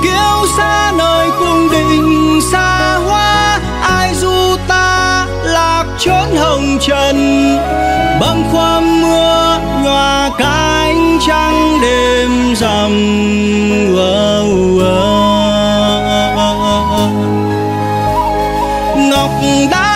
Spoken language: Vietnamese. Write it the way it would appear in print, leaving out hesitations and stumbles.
kiêu xa nơi cung đình xa hoa, ai du ta lạc chốn hồng trần. Bâng khuâng mưa nhòa cánh trăng đêm rằm. Ngọc đá